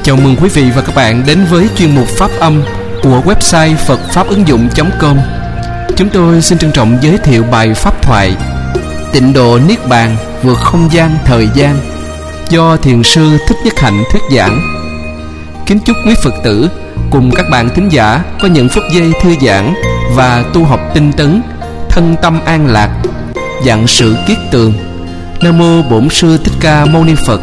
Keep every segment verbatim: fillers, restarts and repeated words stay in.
Chào mừng quý vị và các bạn đến với chuyên mục Pháp âm của website phật pháp ứng dụng chấm com. Chúng tôi xin trân trọng giới thiệu bài pháp thoại Tịnh độ Niết Bàn vượt không gian thời gian do Thiền sư Thích Nhất Hạnh thuyết giảng. Kính chúc quý Phật tử cùng các bạn thính giả có những phút giây thư giãn và tu học tinh tấn, thân tâm an lạc, vạn sự kiết tường. Nam mô Bổn Sư Thích Ca Mâu Ni Phật.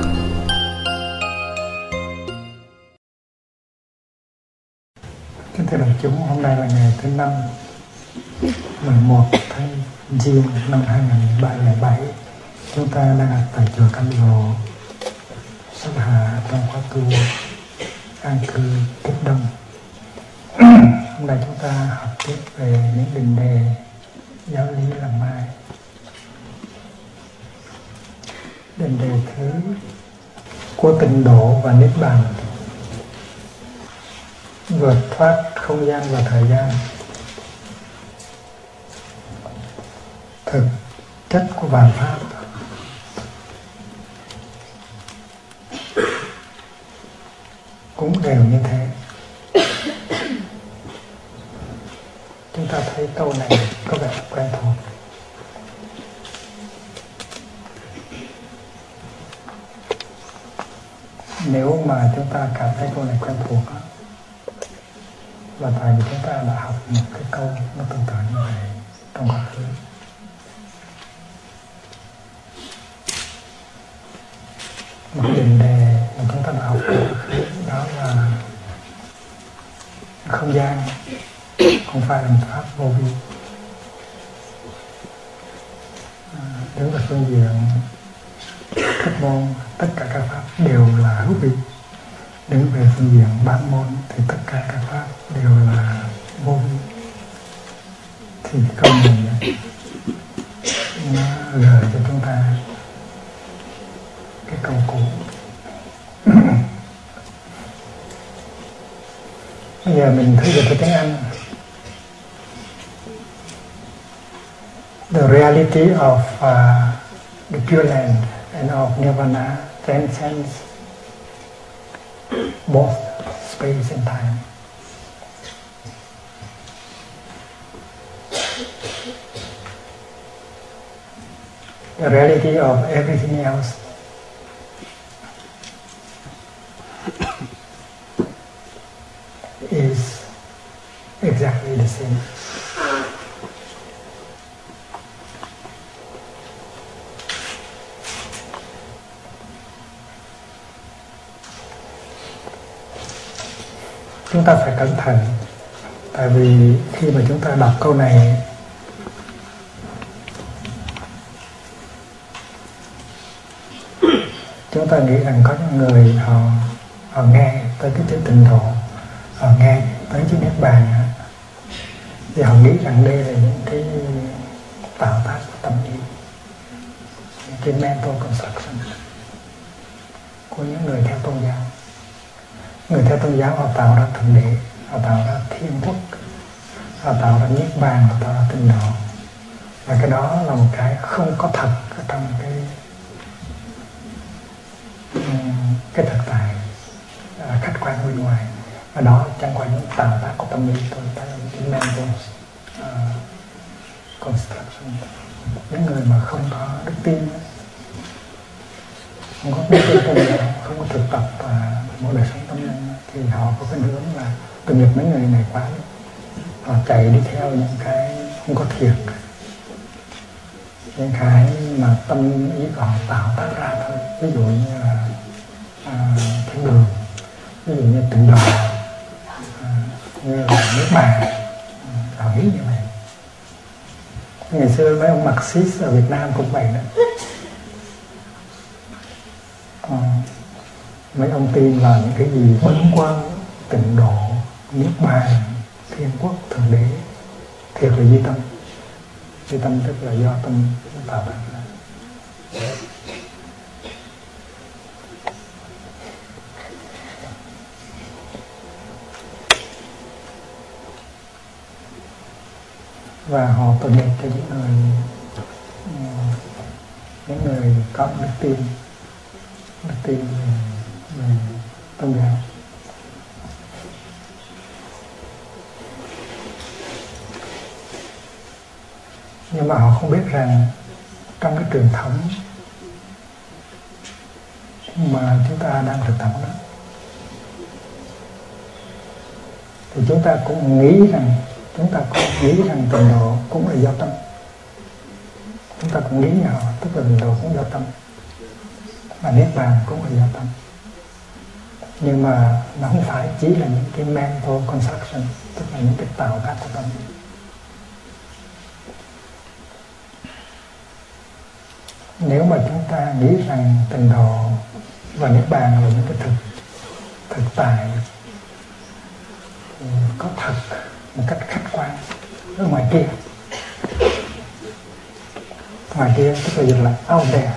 Kính thưa đại chúng, hôm nay là ngày thứ năm, mười một tháng Giêng năm hai nghìn không trăm lẻ bảy. Chúng ta đang ở tại chùa Cam Lộ, Sắc Hà, trong khóa tu an cư Kiếp Đông. Hôm nay chúng ta học tiếp về những định đề giáo lý làm mai. Định đề thứ của tịnh độ và niết bàn: vượt thoát không gian và thời gian. Thực chất của vạn pháp cũng đều như thế. Chúng ta thấy câu này có vẻ quen thuộc. Nếu mà chúng ta cảm thấy câu này quen thuộc đó, là tại vì chúng ta đã học một cái câu nó tương tự như vậy trong quá khứ. Một định đề mà chúng ta đã học trong quá khứ đó là không gian không phải là một pháp vô vi. À, đứng về phương diện pháp môn, tất cả các pháp đều là hữu vi. Đứng về phương diện bán môn thì tất cả các pháp đều là vô vi. Thì câu này nó gợi cho chúng ta cái câu cũ. Bây giờ mình thử dịch vào tiếng Anh. The reality of uh, the Pure Land and of Nirvana transcends both space and time. The reality of everything else is exactly the same. Chúng ta phải cẩn thận, tại vì khi mà chúng ta đọc câu này chúng ta nghĩ rằng có những người họ họ nghe tới cái chữ tịnh độ, họ nghe tới chữ niết bàn thì họ nghĩ rằng đây là những cái tạo tác của tâm ý, những cái mental construction của những người theo tôn giáo. Người theo tôn giáo họ tạo ra thượng đế, họ tạo ra thiên quốc, họ tạo ra niết bàn, họ tạo ra tịnh độ. Và cái đó là một cái không có thật ở trong cái cái thực tại uh, khách quan bên ngoài. Và đó chẳng qua những tạo tác của tâm lý thôi, đó là những mental uh, construction. Những người mà không có đức tin, không có đức tin tôn giáo, không có thực tập và uh, một đời sống tâm linh thì họ có cái hướng là tội nghiệp mấy người này quá. Họ chạy đi theo những cái không có thiệt, những cái mà tâm ý của họ tạo tác ra thôi. Ví dụ như là à, thiên đường, ví dụ như tịnh độ, à, như là niết bàn, à, họ nghĩ như vậy. Ngày xưa mấy ông Marxist ở Việt Nam cũng vậy đó. À, mấy ông tin vào những cái gì bấn quang, tịnh độ, niết bàn, thiên quốc, thượng đế. Thiệt là duy tâm. Duy tâm tức là do tâm tạo ra. Và họ tội nghiệp cho những người những người có đức tin đức tin về, về tôn giáo. nhưng mà họ không biết rằng trong cái truyền thống mà chúng ta đang thực tập đó, thì chúng ta cũng nghĩ rằng chúng ta cũng nghĩ rằng tịnh độ cũng là do tâm. Chúng ta cũng nghĩ như họ, tức là tịnh độ cũng do tâm, và niết bàn cũng là do tâm. Nhưng mà nó không phải chỉ là những cái mental construction, tức là những cái tạo tác của tâm. Nếu mà chúng ta nghĩ rằng tịnh độ và niết bàn là những cái thực thực tại có thật một cách khách quan ở ngoài kia, ngoài kia tức là dùng là out there,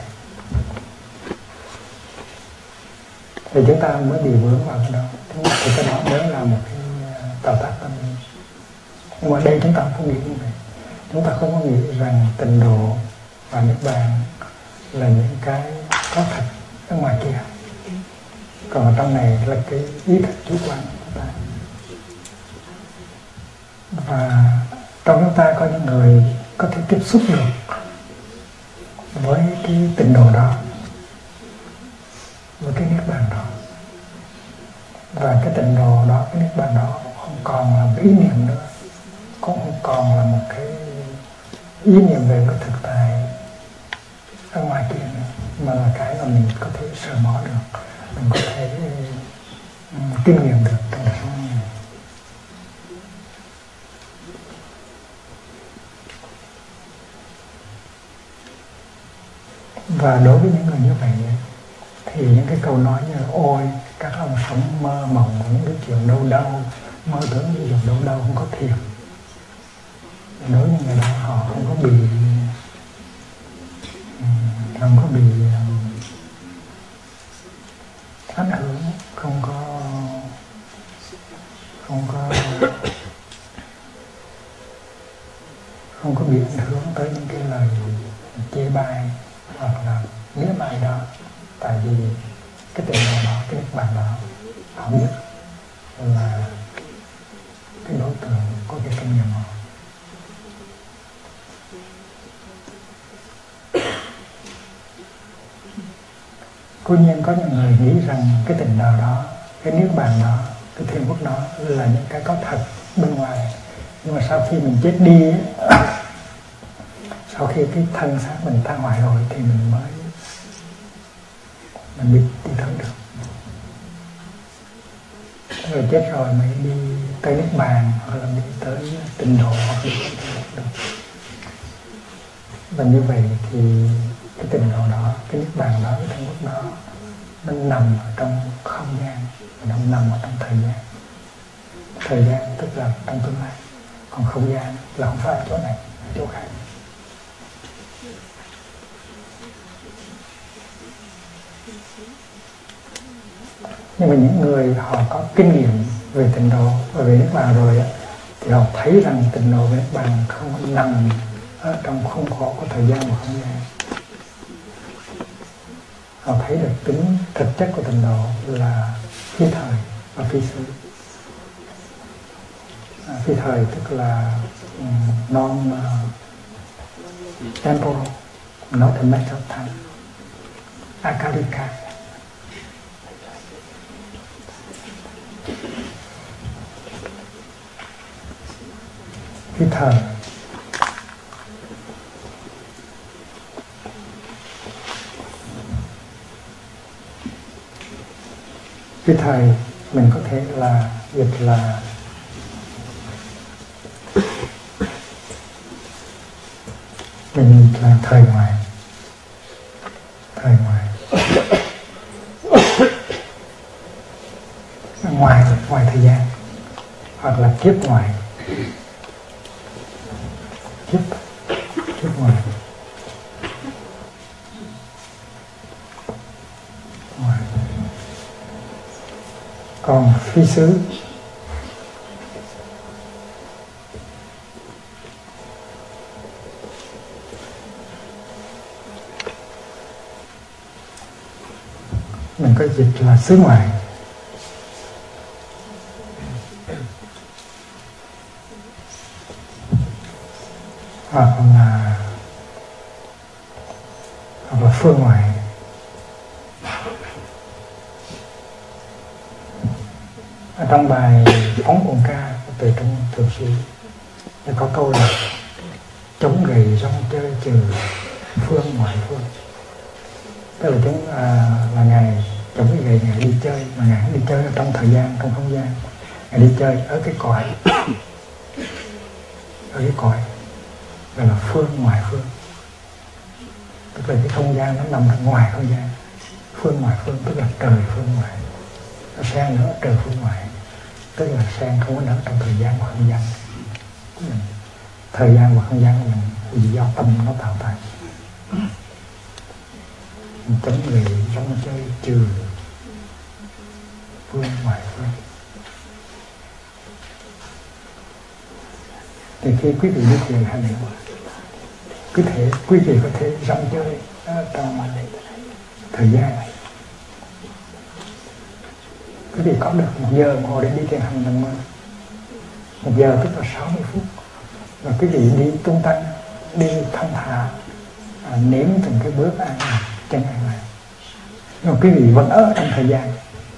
thì chúng ta mới bị vướng vào cái đó. Thì cái đó mới là một cái tạo tác tâm. Nhưng mà đây chúng ta không nghĩ như vậy. Chúng ta không có nghĩ rằng tịnh độ và niết bàn là những cái có thật ở ngoài kia, còn ở trong này là cái ý thức chủ quan của chúng ta. Và trong chúng ta có những người có thể tiếp xúc được với cái tịnh độ đó, với cái niết bàn đó, và cái tịnh độ đó, cái niết bàn đó không còn là một ý niệm nữa, cũng không còn là một cái ý niệm về cái thực tại ở ngoài kia nữa, mà là cái mà mình có thể sờ mó được, mình có thể um, kinh nghiệm được trong đời sống này. Và đối với những người như vậy thì những cái câu nói như là ôi các ông sống mơ mộng những cái chuyện đâu đâu, mơ tưởng những chuyện đâu đâu, không có thiền. Đối với những người đó họ không có bị không có bị ảnh hưởng, không có không có không có bị ảnh hưởng tới những cái lời chê bai hoặc là mỉa mai đó, tại vì cái tịnh độ đó, cái niết bàn đó họ biết là cái đối tượng có cái kinh nghiệm họ. Cố nhiên có những người nghĩ rằng cái tịnh độ đó, cái niết bàn đó, cái thiên quốc đó là những cái có thật bên ngoài, nhưng mà sau khi mình chết đi sau khi cái thân xác mình tan hoại rồi thì mình mới mình biết đi tới được. Rồi chết rồi mới đi tới niết bàn, hoặc là đi tới tịnh độ, hoặc đi tới thiên quốc được. Và như vậy thì cái tịnh độ đó, cái niết bàn đó, cái thiên quốc đó nó nằm ở trong không gian, nó nằm ở trong thời gian. Thời gian tức là trong tương lai, còn không gian là không phải ở chỗ này, ở chỗ khác. Nhưng mà những người họ có kinh nghiệm về tịnh độ và về niết bàn rồi thì họ thấy rằng tịnh độ và niết bàn không nằm ở trong khuôn khổ của thời gian và không gian. Họ thấy được tính thực chất của tịnh độ là phi thời và phi xứ. À, phi thời tức là um, non uh, temporal, not a matter of time. Akalika. Phi thời. Phi thời mình có thể là dịch là mình là thời ngoại, thời ngoại, ngoài ngoài thời gian, hoặc là kiếp ngoài, kiếp kiếp ngoài, ngoài. Còn phi xứ mình có dịch là xứ ngoài. Hoặc là phương ngoại. Ở trong bài Phóng Quần Ca từ trong Thượng Sĩ có câu là chống gầy rong chơi trừ phương ngoại phương. Tức là chúng à, là Ngài chống cái gầy, Ngài đi chơi, mà Ngài đi chơi ở trong thời gian, trong không gian. Ngài đi chơi ở cái cõi, ở cái cõi gọi là phương ngoại phương. Tức là cái không gian nó nằm ở ngoài không gian. Phương ngoại phương tức là trời phương ngoại. Nó xen nữa trời phương ngoại, tức là xen không có nở trong thời gian và không gian. Thời gian và không gian mình vì do tâm nó tạo thành. Chống người trong chơi trừ phương ngoại phương. Thì khi quý vị đi thiền hành, cứ thể quý vị có thể rong chơi trong thời gian. Quý vị có được một giờ đồng hồ để đi thiền hành lần mơ. Một giờ tức là sáu mươi phút. Và quý vị đi tung tăng, đi thong thả, à, nếm từng cái bước ăn này, chân ăn này. Nhưng mà quý vị vẫn ở trong thời gian.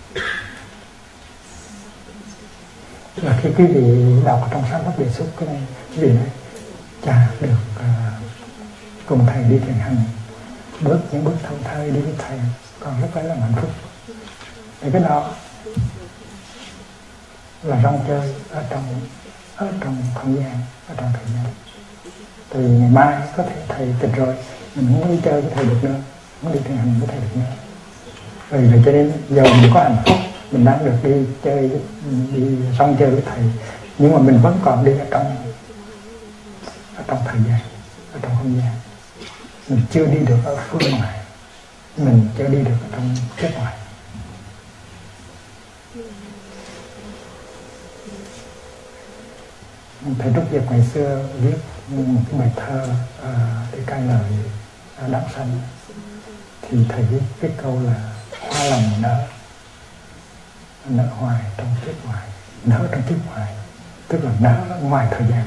Và khi quý vị đọc trong sáng pháp đề xuất cái này, quý vị nói chà được uh, cùng thầy đi thiền hành, bước những bước thong thơi đi với thầy, còn rất là hạnh phúc. Thì cái đó là rong chơi ở trong ở trong không gian, ở trong thời gian. Thì ngày mai có thể thầy tịch rồi, mình không muốn đi chơi với thầy được nữa, không đi thiền hành với thầy được nữa. Vì vậy cho nên giờ mình có hạnh phúc, mình đang được đi chơi, đi rong chơi với thầy, nhưng mà mình vẫn còn đi ở trong ở trong thời gian, ở trong không gian. Mình chưa đi được ở phương ngoài, mình chưa đi được ở trong kiếp ngoài. Thầy Trúc Diệp ngày xưa viết một cái bài thơ uh, để ca ngợi uh, Đảng Sanh, thì thầy viết cái câu là hoa lòng nở, nở hoài trong kiếp ngoài, nở trong kiếp ngoài, tức là nở ngoài thời gian.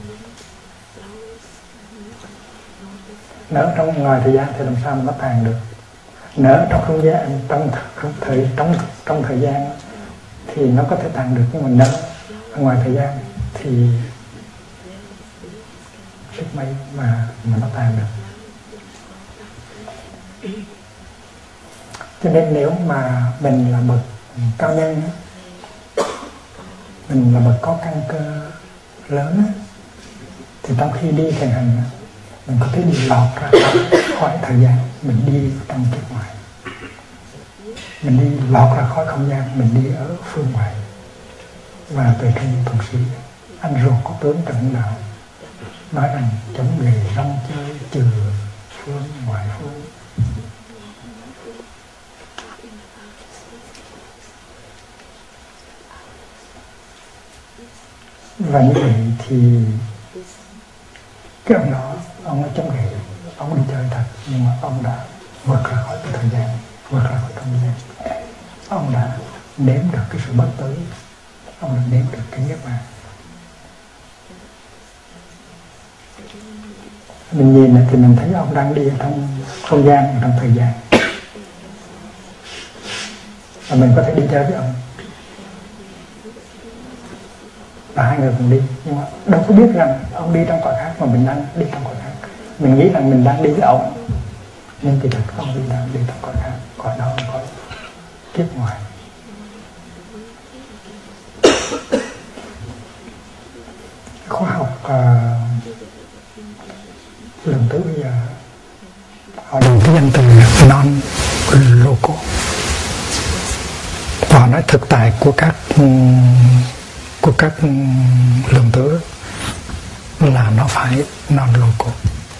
Nở trong ngoài thời gian thì làm sao mà nó tàn được? Nở trong không gian, trong thời trong trong thời gian thì nó có thể tàn được, nhưng mà nở ngoài thời gian thì sức mấy mà mà nó tàn được. Cho nên nếu mà mình là bậc cao nhân, mình là bậc có căn cơ lớn, thì trong khi đi thiền hành mình có thể đi lọt ra khỏi thời gian, mình đi trong kiếp ngoài, mình đi lọt ra khỏi không gian, mình đi ở phương ngoại. Và từ trong Thuận Sĩ, anh ruột có tướng Trần Đạo nói rằng chống nghề rong chơi trừ phương ngoại phương. Và như vậy thì cái ông đó, ông nói chống nghề, ông đi chơi thật, nhưng mà ông đã vượt ra khỏi cái thời gian, vượt ra khỏi không gian. Ông đã nếm được cái sự bất tử, ông đã nếm được cái niết bàn. Mình nhìn thì mình thấy ông đang đi ở trong không gian, trong thời gian, và mình có thể đi chơi với ông, và hai người cùng đi, nhưng mà đâu có biết rằng ông đi trong cõi khác mà mình đang đi trong cõi khác. Mình nghĩ rằng mình đang đi với ông, nhưng kỳ thực ông đi đang đi trong cõi khác, cõi đó là cõi kiếp ngoài. Khoa học uh, lượng tử bây giờ họ dùng cái danh từ non local, và họ nói thực tại của các của các lượng tử là nó phải non local,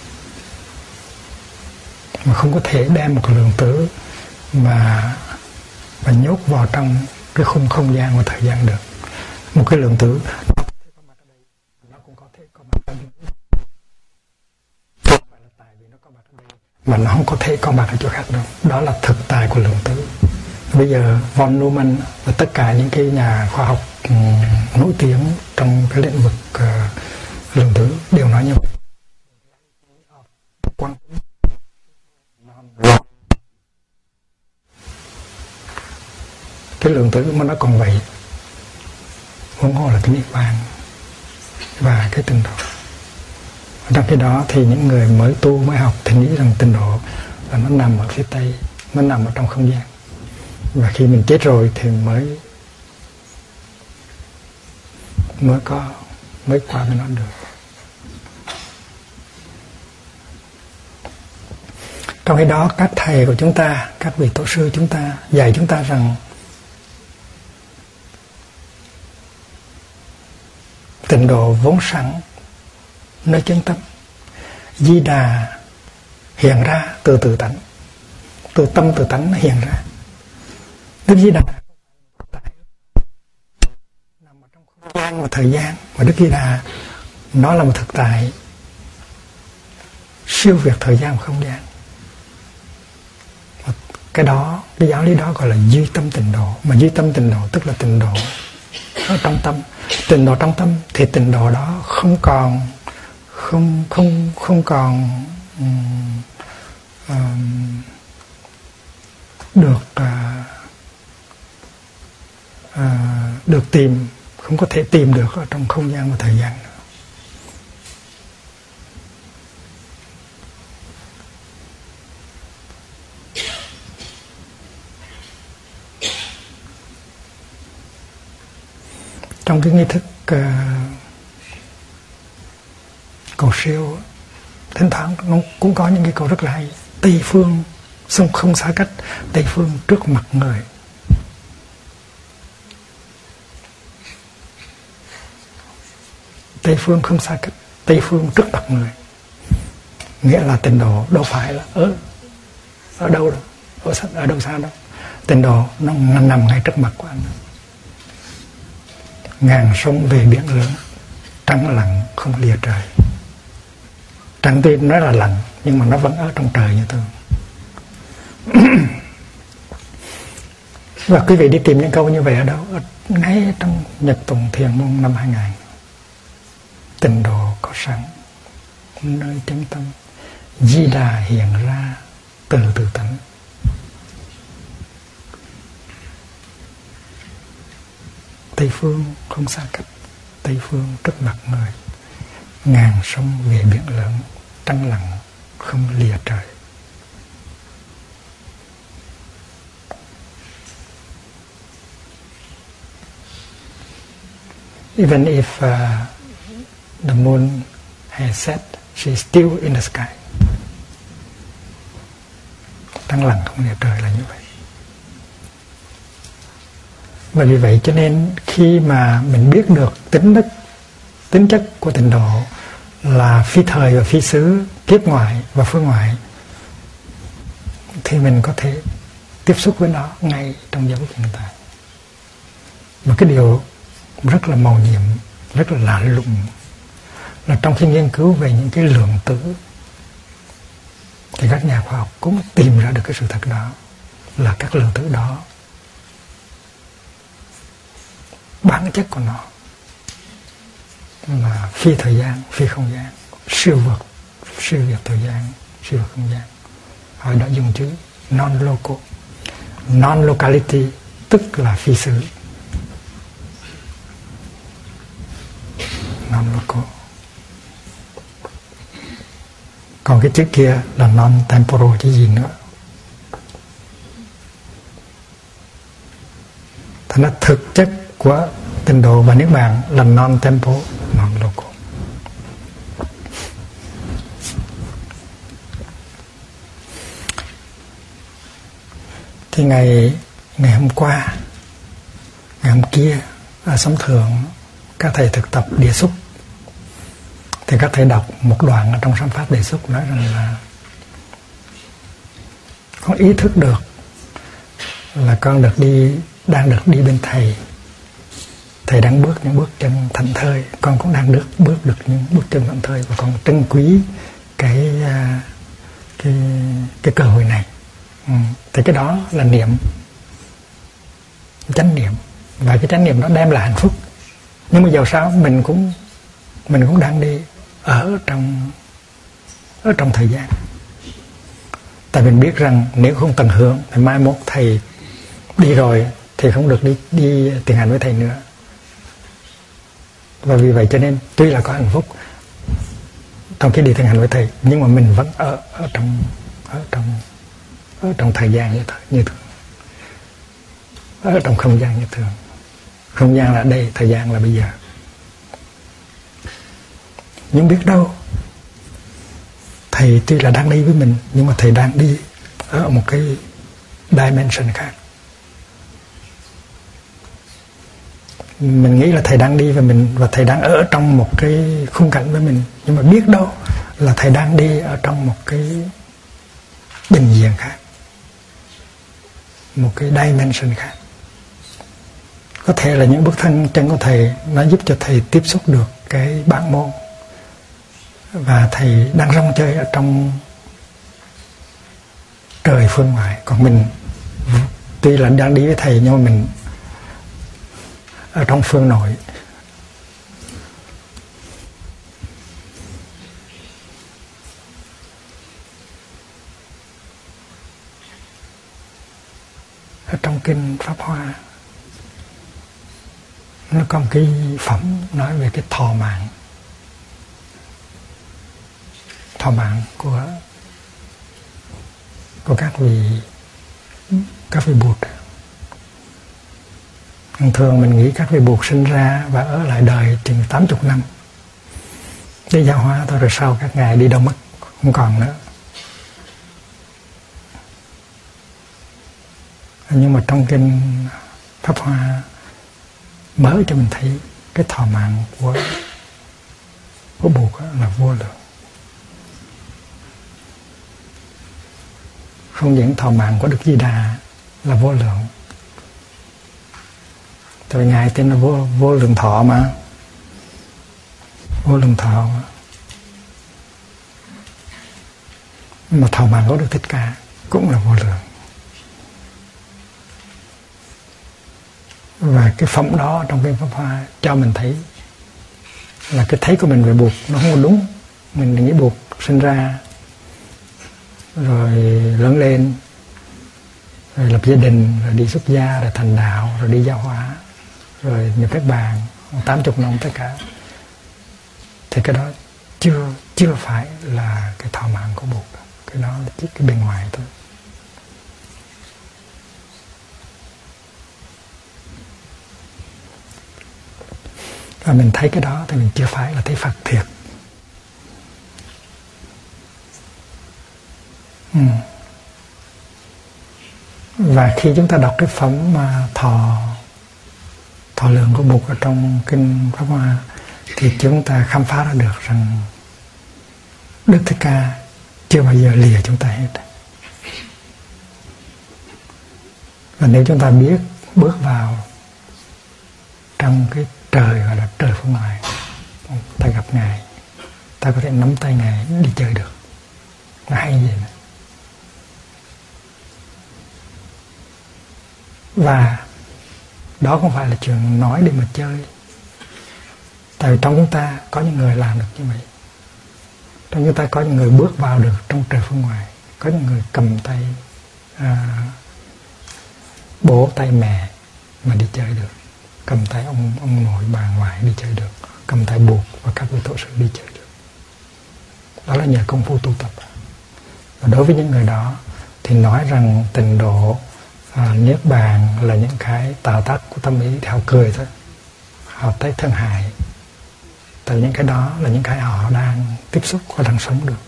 mà không có thể đem một lượng tử mà mà nhốt vào trong cái khung không gian và thời gian được. Một cái lượng tử nó cũng có thể có mặt ở đây, không phải là tại vì nó có mặt ở đây mà nó không có thể có mặt ở chỗ khác đâu. Đó là thực tại của lượng tử. Bây giờ von Neumann và tất cả những cái nhà khoa học um, nổi tiếng trong cái lĩnh vực uh, lượng tử đều nói như vậy. cái lượng tử mà nó còn vậy, huống hồ là cái niết bàn và cái tịnh độ. Trong khi đó thì những người mới tu mới học thì nghĩ rằng tịnh độ là nó nằm ở phía Tây, nó nằm ở trong không gian, và khi mình chết rồi thì mới mới có mới qua với nó được. Trong khi đó các thầy của chúng ta, các vị tổ sư chúng ta dạy chúng ta rằng tịnh độ vốn sẵn nơi chân tâm. Di Đà hiện ra từ tự tánh, từ tâm tự tánh nó hiện ra. Đức Di Đà nằm ở trong không gian và thời gian, và Đức Di Đà nó là một thực tại siêu việt thời gian và không gian. Và cái đó, cái giáo lý đó gọi là duy tâm tịnh độ. Mà duy tâm tịnh độ tức là tịnh độ ở trong tâm. Tịnh độ trong tâm thì tịnh độ đó không còn không không không còn um, um, được uh, uh, được tìm, không có thể tìm được ở trong không gian và thời gian nữa. Trong cái nghi thức uh, cầu siêu, thỉnh thoảng nó cũng có những cái câu rất là hay. Tây phương song không xa cách, Tây phương trước mặt người. Tây phương không xa cách, Tây phương trước mặt người. Nghĩa là tịnh độ đâu phải là ở ở đâu đâu, ở, ở đâu xa đâu. Tịnh độ nó nằm ngay trước mặt của anh. Ngàn sông về biển lớn, trăng lặng không lìa trời. Trăng tuy nói là lặng nhưng mà nó vẫn ở trong trời như thường. Và quý vị đi tìm những câu như vậy ở đâu? Ở ngay trong Nhật Tùng Thiền Môn năm hai nghìn. Tịnh độ có sẵn nơi chân tâm, Di Đà hiện ra từ tự tánh. Tây phương không xa cách, Tây phương trước mặt người. Ngàn sông về biển lớn, trăng lặng không lìa trời. Even if uh, the moon has set, she's still in the sky. Trăng lặng không lìa trời là như vậy. Và vì vậy cho nên khi mà mình biết được tính đức, tính chất của tịnh độ là phi thời và phi xứ, kiếp ngoại và phương ngoại, thì mình có thể tiếp xúc với nó ngay trong giây phút hiện tại. Một cái điều rất là mầu nhiệm, rất là lạ lùng là trong khi nghiên cứu về những cái lượng tử thì các nhà khoa học cũng tìm ra được cái sự thật đó, là các lượng tử đó bản chất của nó là phi thời gian, phi không gian, siêu vượt, siêu việt thời gian, siêu vượt không gian. Họ đã dùng chữ non-local, non-locality tức là phi xứ, non-local. Còn cái chữ kia là non-temporal chứ gì nữa. Thành ra thực chất của tịnh độ và niết bàn là non-temporal, non-local. Thì ngày ngày hôm qua, ngày hôm kia ở Sống Thượng, các thầy thực tập địa xúc, thì các thầy đọc một đoạn ở trong Sám Pháp Địa Xúc nói rằng là con ý thức được là con được đi, đang được đi bên thầy. Thầy đang bước những bước chân thảnh thơi, con cũng đang được bước được những bước chân thảnh thơi, và con trân quý cái cái cái cơ hội này. Ừ. Thì cái đó là niệm, chánh niệm, và cái chánh niệm đó đem lại hạnh phúc. Nhưng mà dầu sao mình cũng mình cũng đang đi ở trong ở trong thời gian. Tại mình biết rằng nếu không tận hưởng thì mai mốt thầy đi rồi thì không được đi đi thiền hành với thầy nữa. Và vì vậy cho nên tuy là có hạnh phúc trong khi đi thiền hành với thầy, nhưng mà mình vẫn ở ở trong ở trong ở trong thời gian như thường, như thường, ở trong không gian như thường. Không gian là đây, thời gian là bây giờ. Nhưng biết đâu thầy tuy là đang đi với mình, nhưng mà thầy đang đi ở một cái dimension khác. Mình nghĩ là thầy đang đi với mình, và thầy đang ở trong một cái khung cảnh với mình, nhưng mà biết đâu là thầy đang đi ở trong một cái bình diện khác, một cái dimension khác. Có thể là những bước thân chân của thầy nó giúp cho thầy tiếp xúc được cái bản môn, và thầy đang rong chơi ở trong trời phương ngoại. Còn mình tuy là đang đi với thầy, nhưng mà mình ở trong phương nội. Ở trong kinh Pháp Hoa nó có một cái phẩm nói về cái thọ mạng, thọ mạng của của các vị các vị Bụt. Thường mình nghĩ các vị Bụt sinh ra và ở lại đời chừng tám mươi năm để giáo hóa thôi, rồi sau các ngài đi đâu mất, không còn nữa. Nhưng mà trong kinh Pháp Hoa mới cho mình thấy cái thọ mạng của của Bụt là vô lượng. Không những thọ mạng của Đức Di Đà là vô lượng, tại vì ngài tên là vô, vô lượng thọ mà, vô lượng thọ mà. Mà thọ mạng của Đức Thích Ca cũng là vô lượng. Và cái phẩm đó trong kinh Pháp Hoa cho mình thấy là cái thấy của mình về Bụt nó không có đúng. Mình nghĩ Bụt sinh ra rồi lớn lên, rồi lập gia đình, rồi đi xuất gia, rồi thành đạo, rồi đi giáo hóa, rồi nhập Niết Bàn tám mươi năm tất cả. Thì cái đó chưa chưa phải là cái thọ mạng của Bụt. Cái đó là chỉ cái bên ngoài thôi. Và mình thấy cái đó thì mình chưa phải là thấy Phật thiệt. Ừ. Và khi chúng ta đọc cái phẩm mà thọ thọ lượng của Bụt ở trong kinh Pháp Hoa, thì chúng ta khám phá ra được rằng Đức Thích Ca chưa bao giờ lìa chúng ta hết. Và nếu chúng ta biết bước vào trong cái trời gọi là trời phương ngoại, ta gặp ngài, ta có thể nắm tay ngài đi chơi được. Nó hay gì nữa. Và đó không phải là chuyện nói để mà chơi. Tại vì trong chúng ta có những người làm được như vậy. Trong chúng ta có những người bước vào được trong trời phương ngoại. Có những người cầm tay à, bố tay mẹ mà đi chơi được. Cầm tay ông ông nội bà ngoại đi chơi được. Cầm tay Bụt và các vị tổ sư đi chơi được. Đó là nhờ công phu tu tập. Và đối với những người đó thì nói rằng tịnh độ, à, Niết Bàn là những cái tạo tác của tâm ý thì họ cười thôi. Họ thấy thân hại. Tại những cái đó là những cái họ đang tiếp xúc, họ đang sống được.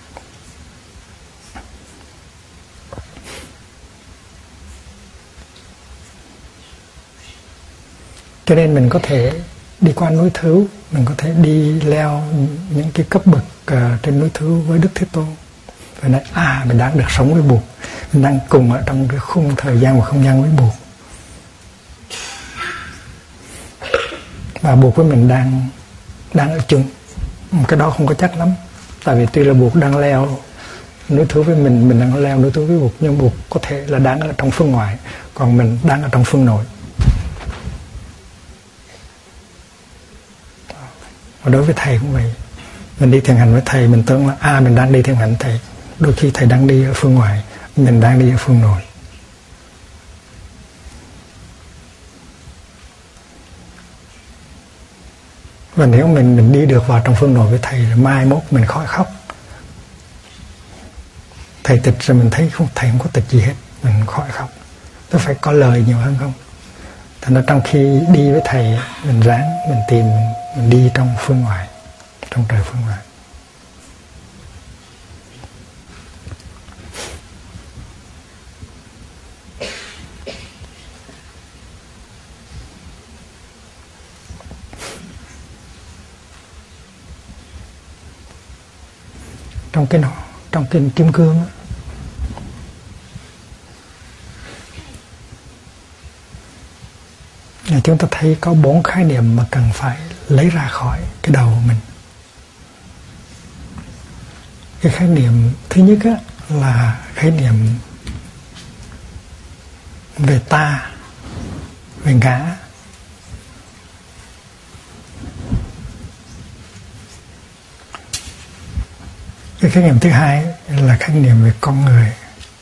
Cho nên mình có thể đi qua núi Thứ, mình có thể đi leo những cái cấp bậc uh, trên núi Thứ với Đức Thế Tôn. Và nói, à, mình đang được sống với Bụt, mình đang cùng ở trong cái khung thời gian và không gian với Bụt. Và Bụt với mình đang đang ở chung. Cái đó không có chắc lắm. Tại vì tuy là Bụt đang leo núi Thứ với mình, mình đang leo núi Thứ với Bụt, nhưng Bụt có thể là đang ở trong phương ngoại, còn mình đang ở trong phương nội. Và đối với thầy cũng vậy. Mình đi thiền hành với thầy, mình tưởng là à, mình đang đi thiền hành thầy. Đôi khi thầy đang đi ở phương ngoại, mình đang đi ở phương nội. Và nếu mình mình đi được vào trong phương nội với thầy, rồi mai mốt mình khỏi khóc. Thầy tịch rồi mình thấy không, thầy không có tịch gì hết, mình khỏi khóc. Tôi phải có lời nhiều hơn không? Thành ra trong khi đi với thầy, mình ráng, mình tìm, mình đi trong phương ngoại, trong trời phương ngoại. Trong cái nó, trong kinh Kim Cương đó, chúng ta thấy có bốn khái niệm mà cần phải lấy ra khỏi cái đầu của mình. Cái khái niệm thứ nhất á, là khái niệm về ta, về ngã. Cái khái niệm thứ hai là khái niệm về con người.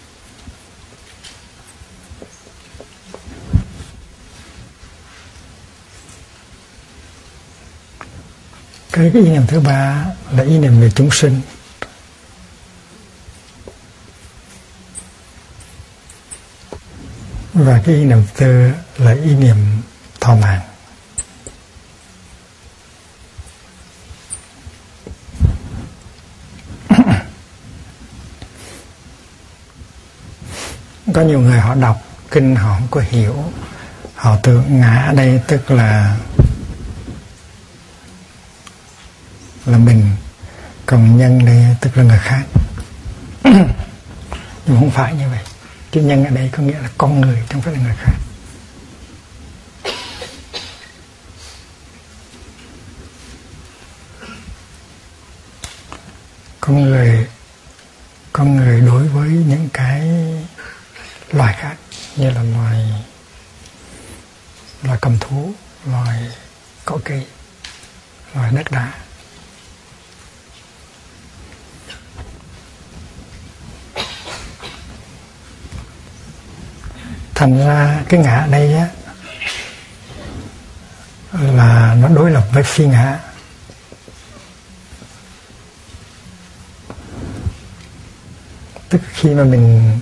Cái ý niệm thứ ba là ý niệm về chúng sinh. Và cái ý niệm thứ tư là ý niệm thọ mạng. Có nhiều người họ đọc kinh họ không có hiểu, họ tưởng ngã ở đây tức là là mình, còn nhân đây tức là người khác. Nhưng không phải như vậy. Chữ nhân ở đây có nghĩa là con người, không phải là người khác. Con người, con người đối với những cái loài khác, như là loài loài cầm thú, loài cỏ cây, loài đất đá. Thành ra cái ngã ở đây á, là nó đối lập với phi ngã. Tức khi mà mình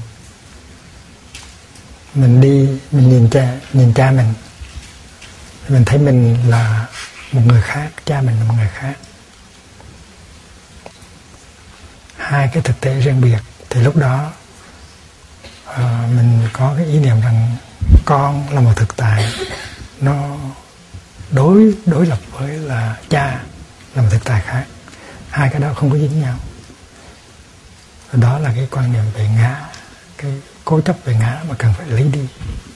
mình đi, mình nhìn cha, nhìn cha mình, mình thấy mình là một người khác, cha mình là một người khác, hai cái thực tế riêng biệt, thì lúc đó uh, mình có cái ý niệm rằng con là một thực tại, nó đối đối lập với là cha là một thực tại khác, hai cái đó không có dính nhau. Đó là cái quan niệm về ngã, cái cố chấp về ngã mà cần phải lấy đi.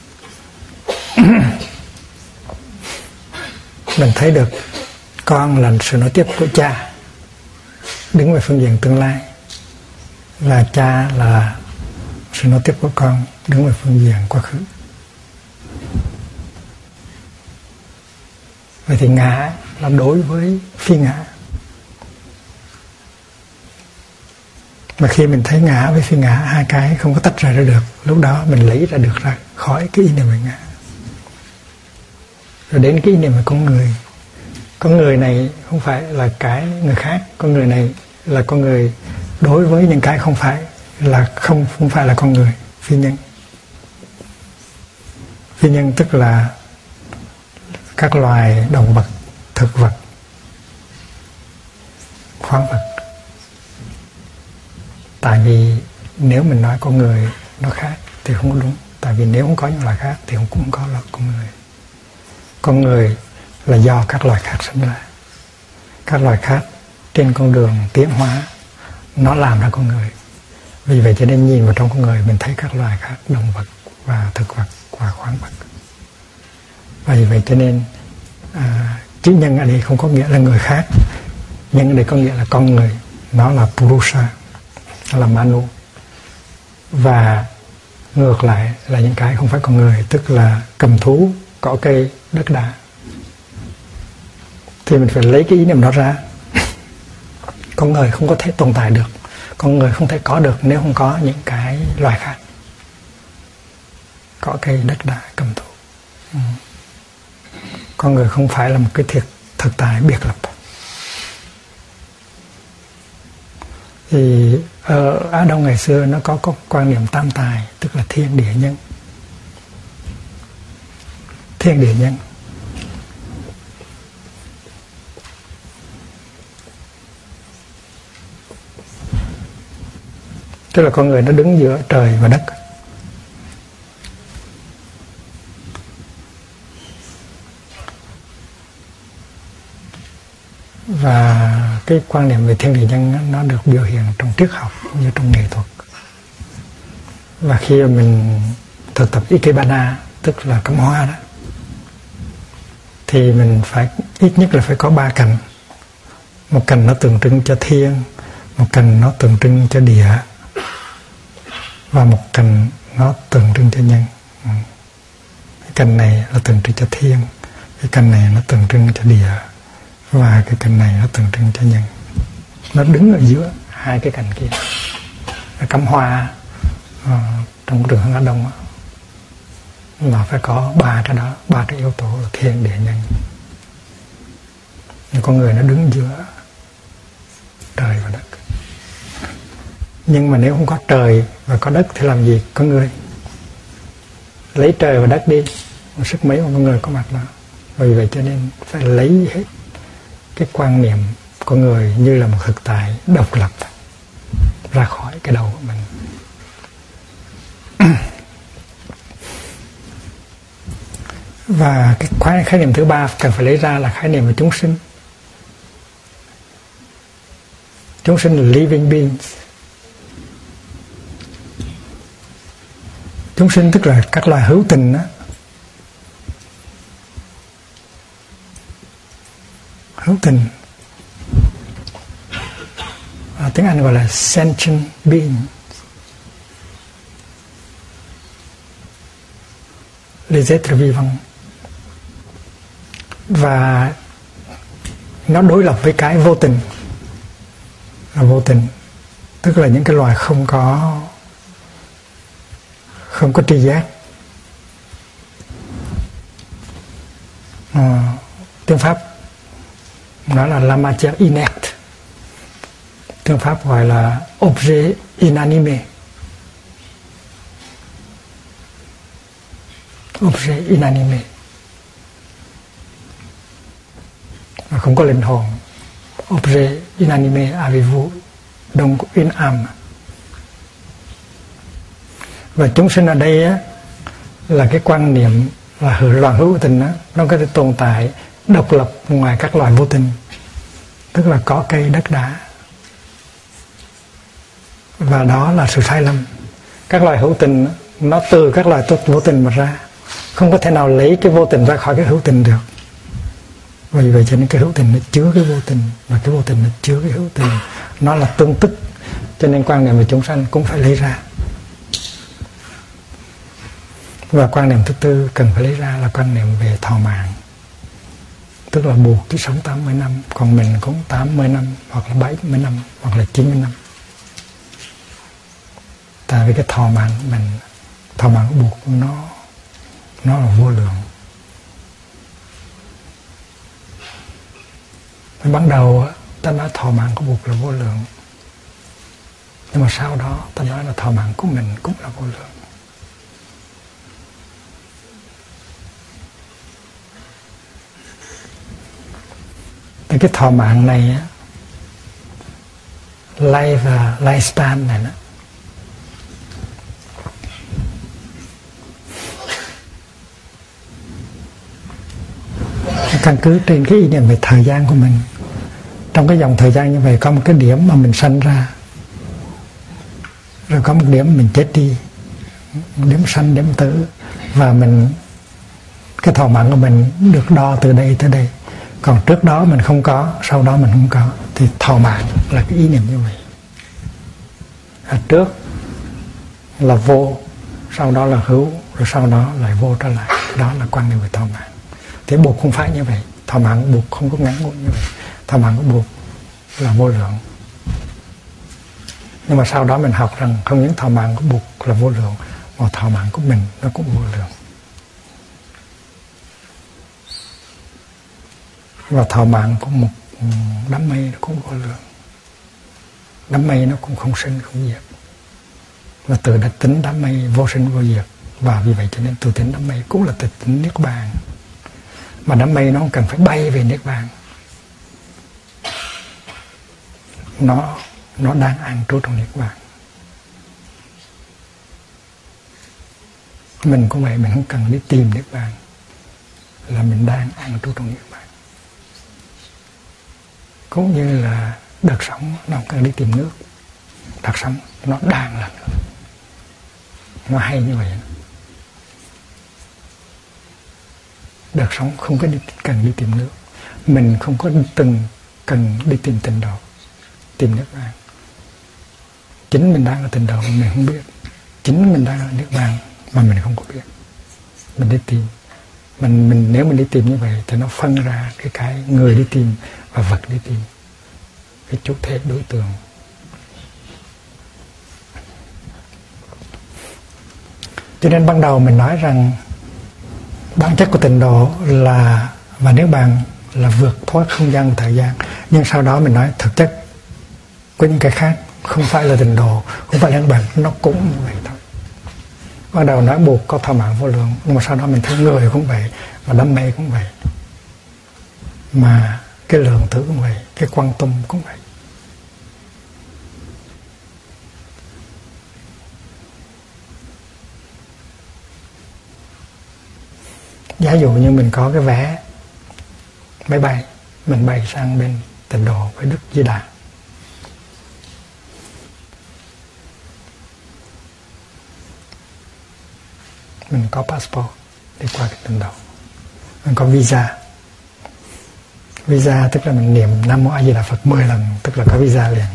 Mình thấy được con là sự nối tiếp của cha, đứng về phương diện tương lai, là cha là sự nối tiếp của con, đứng về phương diện quá khứ. Vậy thì ngã là đối với phi ngã. Mà khi mình thấy ngã với phi ngã, hai cái không có tách ra ra được, lúc đó mình lấy ra được ra khỏi cái ý niệm về ngã. Rồi đến cái ý niệm về con người. Con người này không phải là cái người khác, con người này là con người đối với những cái không phải là không không phải là con người, phi nhân. Phi nhân tức là các loài động vật, thực vật, khoáng vật. Tại vì nếu mình nói con người nó khác thì không có đúng. Tại vì nếu không có những loài khác thì cũng không có là con người. Con người là do các loài khác sinh ra. Các loài khác trên con đường tiến hóa nó làm ra con người. Vì vậy cho nên nhìn vào trong con người mình thấy các loài khác, động vật và thực vật và khoáng vật. Và vì vậy cho nên à, chữ nhân ở đây không có nghĩa là người khác. Nhân ở đây có nghĩa là con người. Nó là Purusha, nó là Manu. Và ngược lại là những cái không phải con người, tức là cầm thú, cỏ cây, đất đá. Thì mình phải lấy cái ý niệm đó ra. Con người không có thể tồn tại được, con người không thể có được nếu không có những cái loài khác, cỏ cây, đất đá, cầm thú. Ừ. Con người không phải là một cái thực thực tại biệt lập. Thì ở Á Đông ngày xưa nó có, có quan niệm tam tài, tức là thiên địa nhân. Thiên địa nhân. Tức là con người nó đứng giữa trời và đất. Và cái quan niệm về thiên địa nhân nó được biểu hiện trong triết học như trong nghệ thuật. Và khi mình thực tập Ikebana, tức là cắm hoa đó, thì mình phải ít nhất là phải có ba cành. Một cành nó tượng trưng cho thiên, một cành nó tượng trưng cho địa, và một cành nó tượng trưng cho nhân. Cái cành này là tượng trưng cho thiên, cái cành này nó tượng trưng cho địa, và cái cành này nó tượng trưng cho nhân. Nó đứng ở giữa hai cái cành kia. Cắm hoa uh, trong trường Hưng Á Đông đó, là phải có ba cái đó, ba cái yếu tố là thiên địa nhân. Nhưng con người nó đứng giữa trời và đất. Nhưng mà nếu không có trời và có đất thì làm gì có người? Lấy trời và đất đi, sức mấy mà con người có mặt đó. Vì vậy cho nên phải lấy hết cái quan niệm con người như là một thực tại độc lập ra khỏi cái đầu của mình. Và cái khái, khái niệm thứ ba cần phải lấy ra là khái niệm về chúng sinh. Chúng sinh là living beings. Chúng sinh tức là các loài hữu tình đó. Hữu tình. À, tiếng Anh gọi là sentient being. Les êtres vivants. Và nó đối lập với cái vô tình. Là vô tình, tức là những cái loài không có không có tri giác. À, tiếng Pháp nó là la matière inerte. Tiếng Pháp gọi là objet inanimé. Objet inanimé. Nó không có linh hồn. Objet inanimé, avez-vous donc une âme? Và chúng sinh ở đây á, là cái quan niệm là loài hữu tình á, nó có thể tồn tại độc lập ngoài các loài vô tình, tức là có cây đất đá. Và đó là sự sai lầm. Các loài hữu tình á, nó từ các loài vô tình mà ra, không có thể nào lấy cái vô tình ra khỏi cái hữu tình được. Vì vậy cho nên cái hữu tình nó chứa cái vô tình, và cái vô tình nó chứa cái hữu tình, nó là tương tức. Cho nên quan niệm về chúng sanh cũng phải lấy ra. Và quan niệm thứ tư cần phải lấy ra là quan niệm về thọ mạng. Tức là buộc chỉ sống tám mươi năm, còn mình cũng tám mươi năm, hoặc là bảy mươi năm, hoặc là chín mươi năm. Tại vì cái thọ mạng của mình, thọ mạng buộc nó nó là vô lượng. Ban đầu ta nói thọ mạng của buộc là vô lượng, nhưng mà sau đó ta nói là thọ mạng của mình cũng là vô lượng. Thì cái thọ mạng này á, life và lifespan này đó, căn cứ trên cái ý niệm về thời gian của mình. Trong cái dòng thời gian như vậy có một cái điểm mà mình sanh ra, rồi có một điểm mình chết đi, điểm sanh, điểm tử, và mình cái thọ mạng của mình được đo từ đây tới đây. Còn trước đó mình không có, sau đó mình không có, thì thọ mạng là cái ý niệm như vậy. À, trước là vô, sau đó là hữu, rồi sau đó lại vô trở lại. Đó là quan niệm về thọ mạng. Thế buộc không phải như vậy. Thọ mạng của buộc không có ngắn ngủi như vậy. Thọ mạng của buộc là vô lượng. Nhưng mà sau đó mình học rằng không những thọ mạng của buộc là vô lượng, mà thọ mạng của mình nó cũng vô lượng. và thọ mạng của một đám mây nó cũng vô lượng. Đám mây nó cũng không sinh không diệt, và từ đặc tính đám mây vô sinh vô diệt, và vì vậy cho nên từ tính đám mây cũng là từ tính niết bàn. Mà đám mây nó không cần phải bay về niết bàn, nó nó đang an trú trong niết bàn. Mình cũng vậy, mình không cần đi tìm niết bàn, là mình đang an trú trong niết bàn. Cũng như là đợt sống nó không cần đi tìm nước, đợt sống nó đang là nước. Nó hay như vậy. Đợt sống không có đi, cần đi tìm nước. Mình không có từng cần đi tìm tịnh độ, tìm niết bàn. Chính mình đang ở tịnh độ mình không biết, chính mình đang ở niết bàn mà mình không có biết. Mình đi tìm, mình mình nếu mình đi tìm như vậy thì nó phân ra cái cái người đi tìm và vật đi tìm, cái chủ thể đối tượng. Cho nên ban đầu mình nói rằng bản chất của tịnh độ là và niết bàn là vượt thoát không gian và thời gian, nhưng sau đó mình nói thực chất có những cái khác, không phải là tịnh độ, không phải là niết bàn, nó cũng như vậy thôi. Ban đầu nói buộc có thọ mạng vô lượng, nhưng mà sau đó mình thấy người cũng vậy, và đam mê cũng vậy, mà cái lượng tử cũng vậy, cái quan tâm cũng vậy. Giả dụ như mình có cái vé máy bay, mình bay sang bên tịnh độ với Đức Di Đà. Mình có passport đi qua cái tịnh độ. Mình có visa. Visa tức là mình niệm Nam Mô A Di Đà Phật mười lần, tức là có visa liền.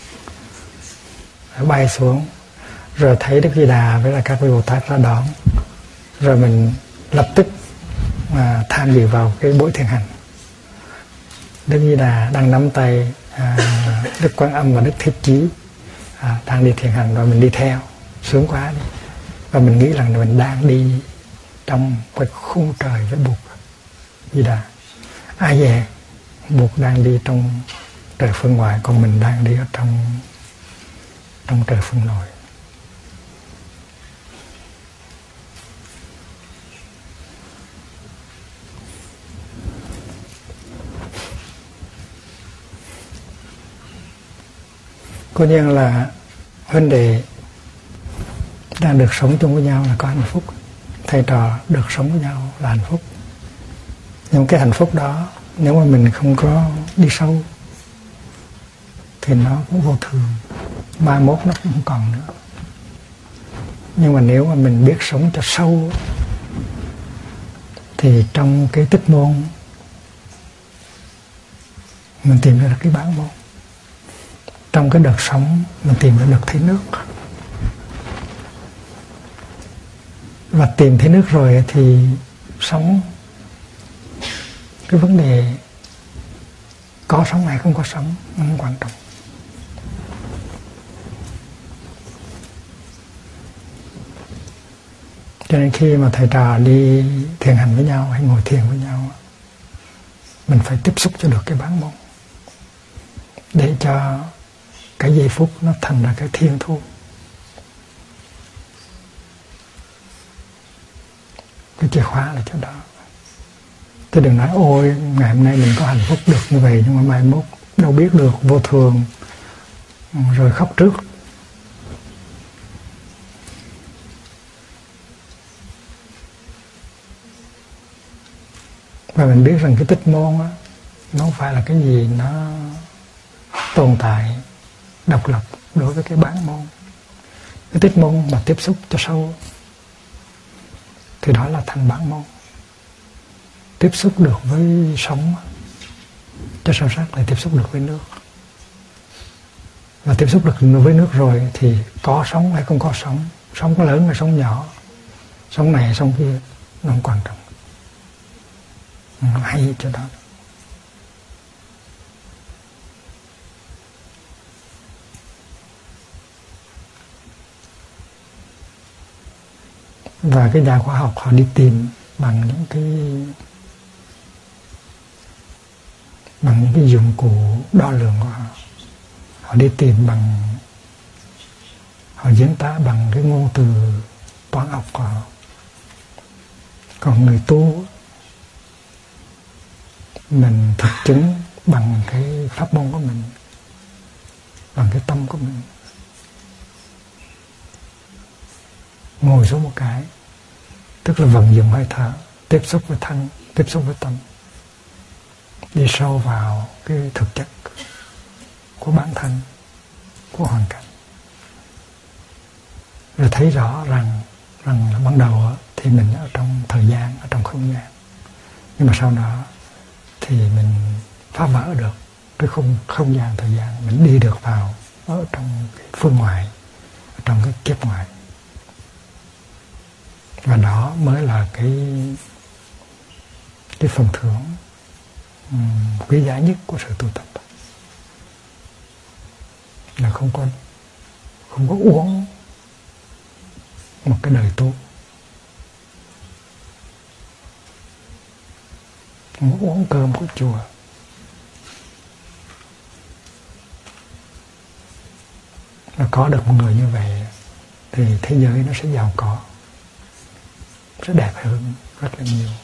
Rồi bay xuống, rồi thấy Đức Di Đà với là các vị Bồ Tát ra đón, rồi mình lập tức mà tham dự vào cái buổi thiền hành. Đức Di Đà đang nắm tay à, Đức Quan Âm và Đức Thiết Chí à, đang đi thiền hành, và mình đi theo, sướng quá đi. Và mình nghĩ rằng mình đang đi trong cái khung trời với Bụt Di Đà. Ai về Bụt đang đi trong trời phương ngoại, còn mình đang đi ở trong trong trời phương nội. Có nhiên là vấn đề đang được sống chung với nhau là có hạnh phúc. Thầy trò được sống với nhau là hạnh phúc. Nhưng cái hạnh phúc đó, nếu mà mình không có đi sâu thì nó cũng vô thường, mai mốt nó cũng không còn nữa. Nhưng mà nếu mà mình biết sống cho sâu thì trong cái tích môn mình tìm ra được cái bản môn. Trong cái đợt sống mình tìm ra được thấy nước. Và tìm thấy nước rồi thì sống, cái vấn đề có sống hay không có sống nó không quan trọng. Cho nên khi mà thầy trò đi thiền hành với nhau hay ngồi thiền với nhau, mình phải tiếp xúc cho được cái bản môn, để cho cái giây phút nó thành ra cái thiên thu. Cái chìa khóa là chỗ đó. Chứ đừng nói ôi ngày hôm nay mình có hạnh phúc được như vậy, nhưng mà mai mốt đâu biết được, vô thường, rồi khóc trước. Và mình biết rằng cái tích môn á, nó không phải là cái gì nó tồn tại độc lập đối với cái bản môn. Cái tích môn mà tiếp xúc cho sâu thì đó là thành bản môn. Tiếp xúc được với sống cho sâu sắc là tiếp xúc được với nước. Và tiếp xúc được với nước rồi thì có sống hay không có sống, sống có lớn hay sống nhỏ, sống này hay sống kia, nó không quan trọng. Nó hay cho đó. Và cái nhà khoa học họ đi tìm bằng những cái bằng những cái dụng cụ đo lường của họ. Họ đi tìm bằng, họ diễn tả bằng cái ngôn từ toán học của họ. Còn người tu, mình thực chứng bằng cái pháp môn của mình, bằng cái tâm của mình. Ngồi xuống một cái, tức là vận dụng hơi thở, tiếp xúc với thân, tiếp xúc với tâm, đi sâu vào cái thực chất của bản thân, của hoàn cảnh. Rồi thấy rõ rằng rằng là ban đầu thì mình ở trong thời gian, ở trong không gian, nhưng mà sau đó thì mình phá vỡ được cái không không gian thời gian, mình đi được vào ở trong cái phương ngoại, ở trong cái kiếp ngoại. Và đó mới là cái cái phần thưởng um, quý giá nhất của sự tu tập, là không có không có uống một cái đời tu, không có uống cơm của chùa, mà có được một người như vậy thì thế giới nó sẽ giàu có, sẽ đẹp hơn rất là nhiều.